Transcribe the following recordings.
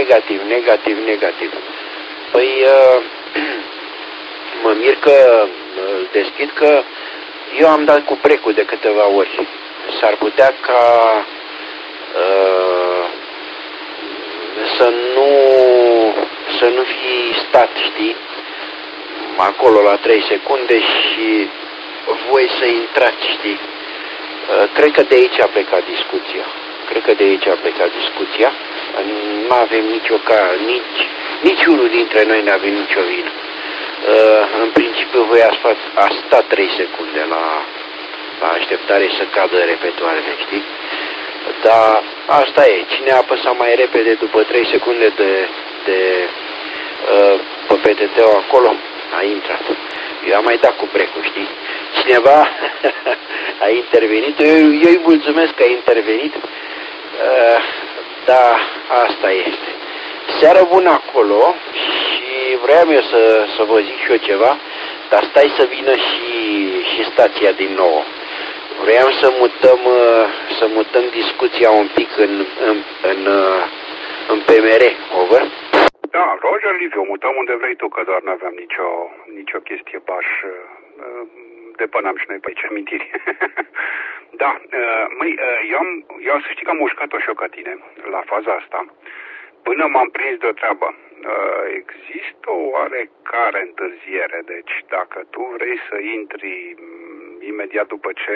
negativ. Păi, mă mir că îl deschid că eu am dat cu brecul de câteva ori. S-ar putea ca să nu fi stat, știi, acolo la 3 secunde și voi să intrați, știi. Cred că de aici a plecat discuția. Nu avem nici unul dintre noi n-a avut nicio vină. În principiu voi a stat 3 secunde la așteptare să cadă repetoarele, știi? Dar asta e, cine a apăsat mai repede după 3 secunde pe PTT-ul acolo, a intrat. Eu am mai dat cu brecul, știi? Cineva a intervenit, eu îi mulțumesc că a intervenit, dar asta este. Seară bună acolo și vreau eu să vă zic și eu ceva, dar stai să vină și stația din nou. Vreau să mutăm discuția un pic în PMR, over? Da, Roger Liviu, mutăm unde vrei tu, că doar n-aveam nicio chestie baș. Depănam și noi pe aici amintiri. Da, eu să știi că am mușcat-o și eu ca tine, la faza asta, până m-am prins de o treabă. Există o oarecare întârziere, deci dacă tu vrei să intri imediat după ce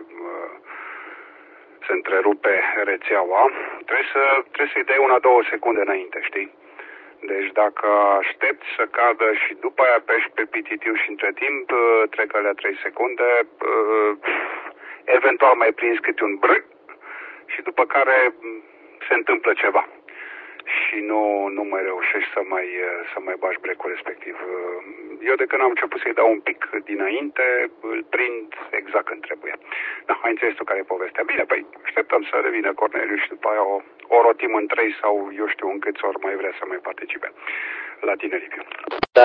se întrerupe rețeaua, trebuie să-i dai 1-2 secunde înainte, știi? Deci dacă aștepți să cadă și după aia apeși pe pititiu și între timp trec alea 3 secunde, eventual mai prins câte un brâc și după care se întâmplă ceva. Și nu mai reușești să mai bagi brecul respectiv. Eu de când am început să-i dau un pic dinainte, îl prind exact când trebuie. Da, ai înțeles tu care e povestea. Bine, păi așteptăm să revină Corneliu și după aia o rotim în 3 sau eu știu în câți ori mai vrea să mai participe la tine, Liviu. Da.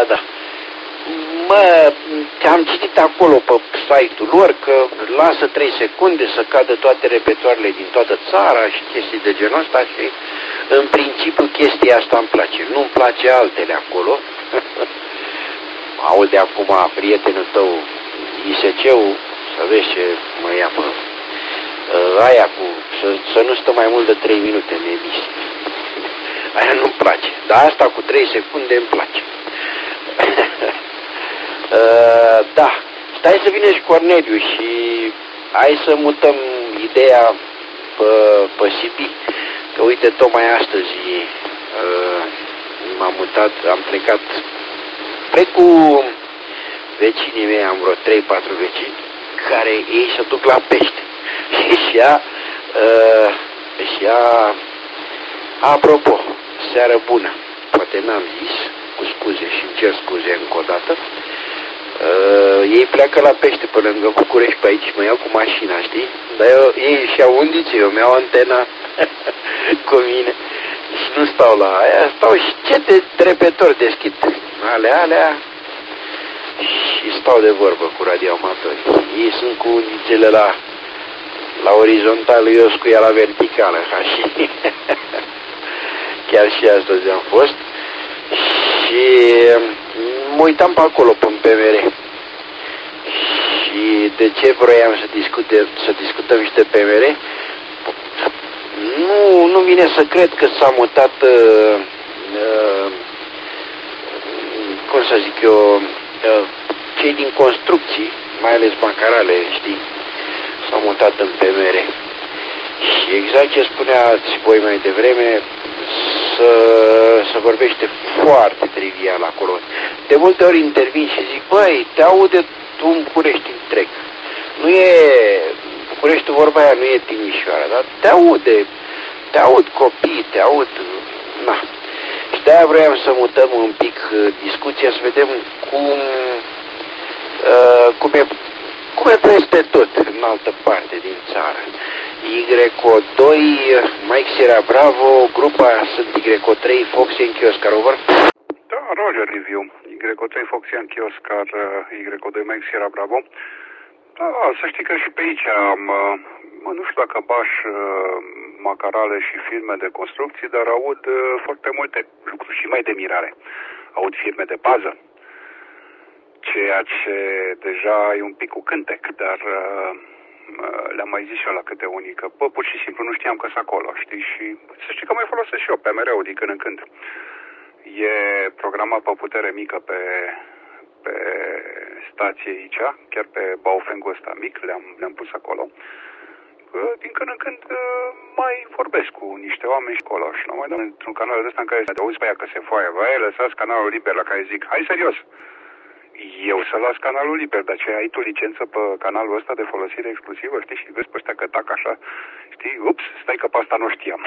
Am citit acolo pe site-ul lor că lasă 3 secunde să cadă toate repetoarele din toată țara și chestii de genul ăsta și în principiu chestia asta îmi place. Nu-mi place altele acolo. Aude acum prietenul tău ISC-ul, să vezi ce mă ia pe aia cu să nu stă mai mult de 3 minute în emisie. Aia nu-mi place. Dar asta cu 3 secunde îmi place. Da, stai să vină și Corneliu și hai să mutăm ideea pe CB. Că uite, tocmai astăzi m-am mutat, am plecat cu vecinii mei, am vreo 3-4 vecini, care ei se duc la pește. Și ea, apropo, seară bună, poate n-am zis, cu scuze și îmi cer scuze încă o dată, ei pleacă la pește pe lângă București, pe aici, mă iau cu mașina, știi? Dar ei își iau undițe, eu mi-au antena cu mine și nu stau la aia, stau și ce de repetori deschid, alea și stau de vorbă cu radioamatorii. Ei sunt cu undițele la orizontală, eu sunt cu ea la verticală, ca și chiar și astăzi am fost și mă uitam pe acolo, pe PMR. Și de ce vroiam să discutăm și de PMR? Nu vine să cred că s-a mutat, cum să zic eu, cei din construcții, mai ales Macarale, știi, s-au mutat în PMR. Și exact ce spuneați voi mai devreme, să vorbește foarte trivial acolo. De multe ori intervin și zic, băi, te aude tu în București întreg. Nu e, Bucureștiul, vorba aia, nu e Timișoara, dar te aud copii, te aud, na. Și de-aia vroiam să mutăm un pic discuția, să vedem cum e peste tot în altă parte din țară. Y2, Mike Sierra Bravo, grupa sunt Y3, Foxy în Chioscar, over? Da, Roger Liviu, Y3, Foxy în Chioscar, Y2, Mike Sierra Bravo. Da, să știi că și pe aici nu știu dacă baș macarale și firme de construcții, dar aud foarte multe lucruri și mai de mirare. Aud firme de pază, ceea ce deja e un pic cu cântec, dar le-am mai zis și eu la câte unii că, pur și simplu nu știam că sunt acolo, știi? Și să știi că mai folosesc și eu PMR-ul din când în când. E programat pe putere mică pe stație aici, chiar pe baufengul ăsta mic, le-am pus acolo. Din când în când mai vorbesc cu niște oameni acolo și nu mai dau într-un canal ăsta în care te auzi pe aia că se foaie. Vai, lăsați canalul liber, la care zic, hai serios! Eu să las canalul liber, dar ce ai tu licență pe canalul ăsta de folosire exclusivă, știi? Și vezi pe ăștia că tac așa, știi? Ups, stai că pe asta nu știam.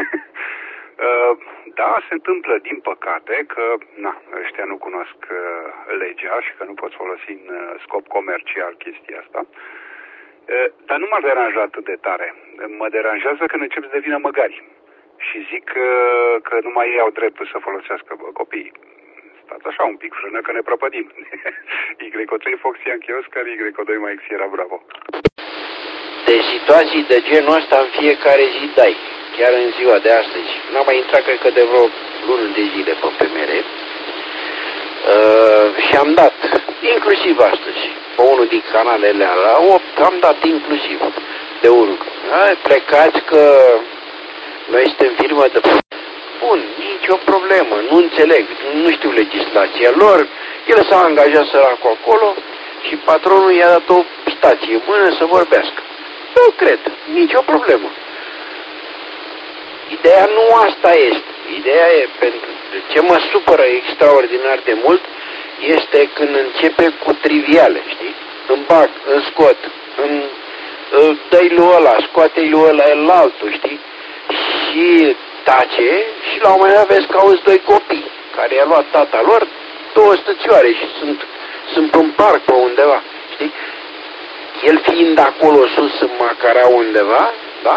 Da, se întâmplă, din păcate, că ăștia nu cunosc legea și că nu poți folosi în scop comercial chestia asta. Dar nu m-ar deranja atât de tare. Mă deranjează când încep să devină măgari și zic că nu mai ei au dreptul să folosească copiii. Stați așa un pic, frână că ne prăpădim. Y3 Foxy Yankee Oscar, Y2 Mike Sierra Bravo. De situații de genul ăsta în fiecare zi dai. Chiar în ziua de astăzi. N-am mai intrat, cred că de vreo lună de zile pe PMR. Și am dat, inclusiv astăzi, pe unul din canalele alea, am dat inclusiv de unul. Plecați că noi suntem firmă de... Bun, nicio problemă, nu înțeleg, nu știu legislația lor. El s-a angajat săracul acolo și patronul i-a dat o stație în mână să vorbească. Eu cred, nicio problemă. Ideea nu asta este. Ideea e, pentru ce mă supără extraordinar de mult, este când începe cu triviale, știi? Îmi bag, îmi scot, dă-i lui ăla, scoate-i lui ăla, el altul, știi? Și tace și la un moment dat vezi că auzi doi copii care i-a luat tata lor, două stățioare și sunt în parc pe undeva, știi? El fiind acolo sus în Macara undeva, da?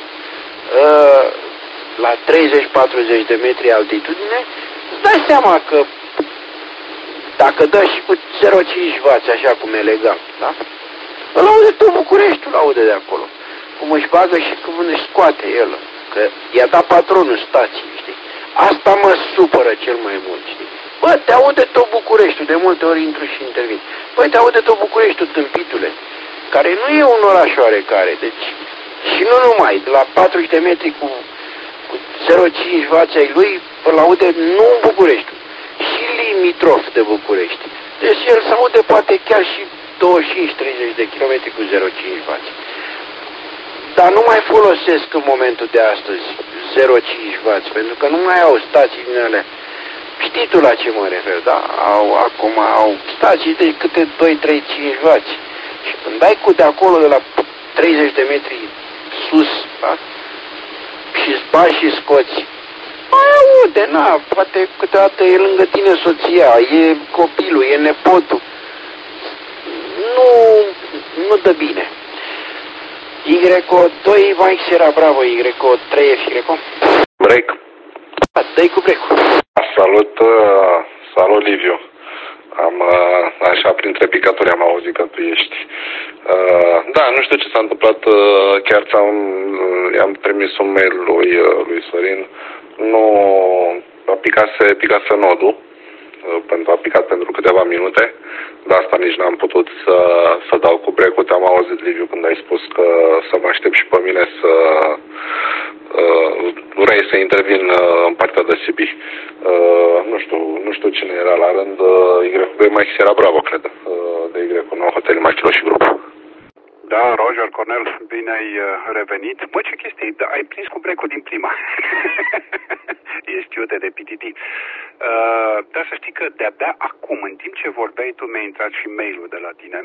La 30-40 de metri altitudine, îți dai seama că dacă dă și cu 0,5W, așa cum e legal, da? Îl aude tot Bucureștiul, îl aude de acolo. Cum își bagă și cum își scoate el. Că i-a dat patronul stației, știi? Asta mă supără cel mai mult, știi? Bă, te aude tot Bucureștiul, de multe ori intru și intervin. Băi, te aude tot Bucureștiul, tâmpitule, care nu e un oraș oarecare, deci, și nu numai, de la 40 de metri cu 0,5W ai lui, îl aude nu în București, și limitrof de București. Deci el se aude poate chiar și 25-30 de kilometri cu 0,5W. Dar nu mai folosesc în momentul de astăzi 0,5W, pentru că nu mai au stații din alea. Știi tu la ce mă refer, da? Acum au stații de câte 2-3-5W. Și când dai cu de acolo, de la 30 de metri sus, da? Și îți bagi și scoți. Mai aude, poate câteodată e lângă tine soția, e copilul, e nepotul. Nu dă bine. Y2 Mike Sierra Bravo, Y3 Y. Break. Dă-i cu break-ul. Salut Liviu. Așa, printre picături am auzit că tu ești. Da, nu știu ce s-a întâmplat, chiar i-am trimis un mail lui Sorin. Nu, picase nodul, a picat pentru câteva minute, de asta nici n-am putut să dau cu break-ul. Te-am auzit, Liviu, când ai spus că să mă aștept și pe mine să vrei să intervin în partea de CB. Nu știu cine era la rând, Y2 Mike Sierra Bravo, cred, de Y9 Hotel Machilo și grup. Da, Roger, Cornel, bine ai revenit. Mă, ce chestie, da, ai prins cu break-ul din prima. Ești iute de PTT. Dar să știi că de-abia acum, în timp ce vorbeai tu, mi-a intrat și mail-ul de la tine.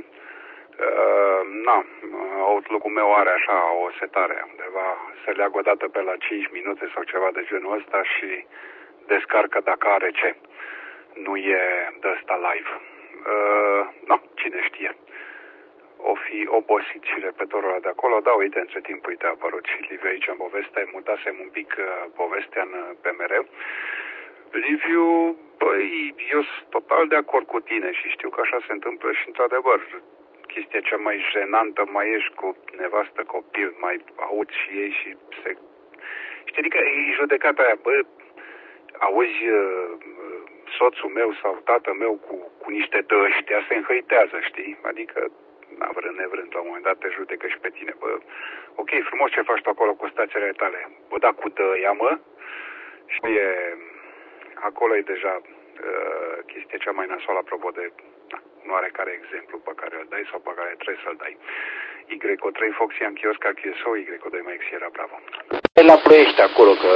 Outlook-ul meu are așa o setare undeva, se leagă o dată pe la 5 minute sau ceva de genul ăsta și descarcă dacă are ce. Nu e de ăsta live. Cine știe. O fi obosit și repetorii ăla de acolo. Da, uite, între timp, uite, a apărut și Liviu aici în poveste. Mutasem un pic povestea în PMR. Liviu, băi, eu sunt total de acord cu tine și știu că așa se întâmplă și, într-adevăr, chestia cea mai jenantă, mai ești cu nevastă, copil, mai aud și ei și se... Știi, adică e judecata aia, bă, auzi soțul meu sau tatăl meu cu niște dăștia se înhăitează, știi? Adică, vrând nevrând, la un moment dat te judecă și pe tine, bă, ok, frumos ce faci tu acolo cu stațiile tale, bă, da, cu dăia, mă, și acolo e deja chestia cea mai nasoală, apropo de nu are care exemplu pe care îl dai sau pe care trebuie să-l dai. Y3 Foxy în kiosk QSO, Y2 Max era bravo. La Ploiești acolo, că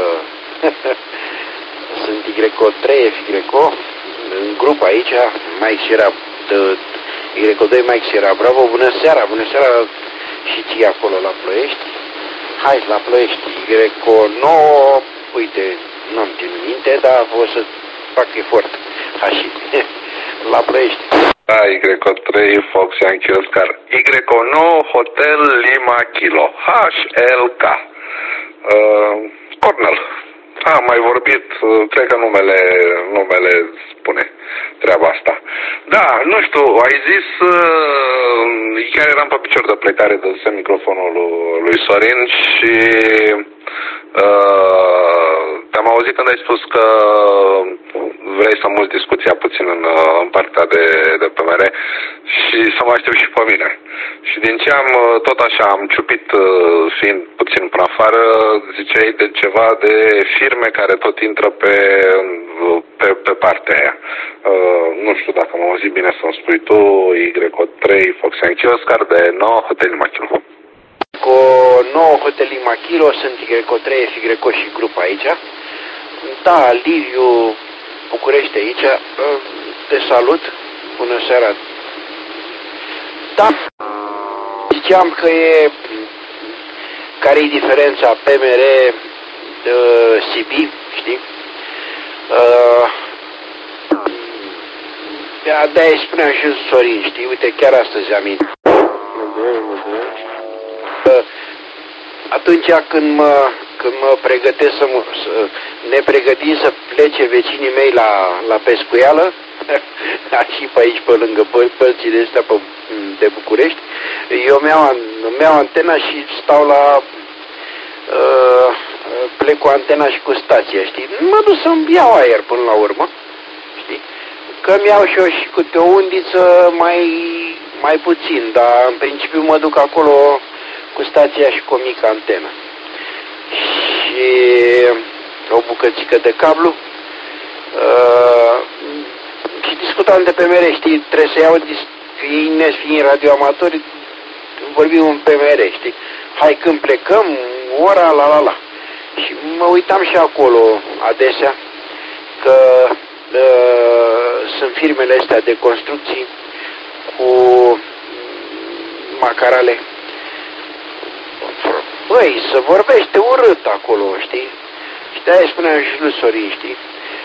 sunt Y3, FY, în grup aici, Max era, Y2 Max era bravo, bună seara și ție acolo la Ploiești. Hai la Ploiești, Y9, uite, nu-mi țin minte, dar o să fac efort. Hai și la Ploiești. Da, Y3 Fox Yankee Oscar. Y9 Hotel Lima Kilo. HLK. Cornel. Am mai vorbit, cred că numele spune treaba asta. Da, nu știu, ai zis, chiar eram pe picior de plecare, dădusem microfonul lui Sorin și te-am auzit când ai spus că vrei să muți discuția puțin în partea de PMR și să mă aștept și pe mine. Și din ce tot așa am ciupit, fiind puțin până afară, ziceai de ceva de firme care tot intră pe partea aia. Nu știu dacă m-am auzit bine să-mi spui tu, Y3 Fox Yankee Oscar de 9 Hotel Machilo. Cu 9 Hotel Machilo sunt Y3, FY și grup aici. Da, Liviu București aici, te salut, bună seara. Da, ziceam că care-i diferența PMR CB, știi? De-aia spuneam și Sorin, știi? Uite, chiar astăzi am atunci când mă pregătesc ne pregătim să plece vecinii mei la pescuială, și pe aici, pe lângă părțile astea de București, eu îmi iau antena și stau plec cu antena și cu stația, știi? Mă duc să-mi iau aer până la urmă, știi? Că îmi iau și eu și câte o undiță mai puțin, dar în principiu mă duc acolo cu stația și cu o mică antenă. Și o bucățică de cablu. Și discutam de PMR, știi, trebuie să iau, fiind radioamatori, vorbim în PMR, știi? Hai când plecăm, ora, la. Și mă uitam și acolo adesea că sunt firmele astea de construcții cu macarale. Băi, se vorbește urât acolo, știi? Și de-aia spuneam și lui Sorin, știi?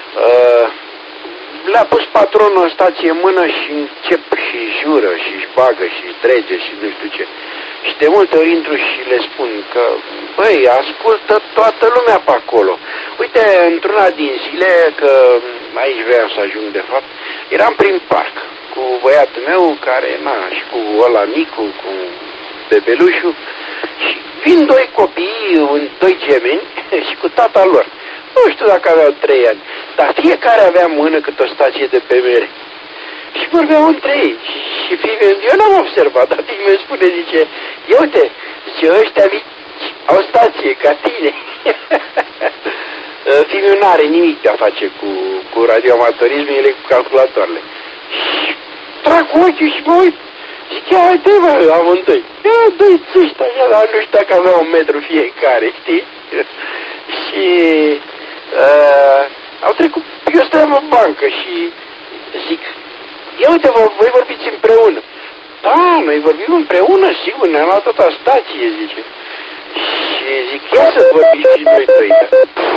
Le-a pus patronul în stație mână și încep și jură și își bagă și își trege și nu știu ce. Și de multe ori intru și le spun că, băi, ascultă toată lumea pe acolo. Uite, într-una din zile, că aici vreau să ajung de fapt, eram prin parc cu băiatul meu care, și cu ăla micu, cu bebelușul, și vin doi copii, doi gemeni și cu tata lor. Nu știu dacă aveau 3 ani, dar fiecare avea în mână câte o stație de PMR. Și vorbeau între ei. Și fiul eu n-am observat, dar fiul meu spune, zice, ia uite, zice, ăștia mici au stație ca tine. Fiul meu n-are nimic de a face cu radioamatorismul, ele cu calculatoarele. Și trag ochiul și mă uit. Zic, ia uite, mă, amândoi. Doi țâști așa, dar nu știu dacă avea 1 metru fiecare, știi? Și au trecut, eu stăteam în bancă și zic, ia uite, voi vorbiți împreună. Da, noi vorbim împreună, sigur, ne-am luat tot la stație, zice. Și zic, ia să vorbim și noi doi.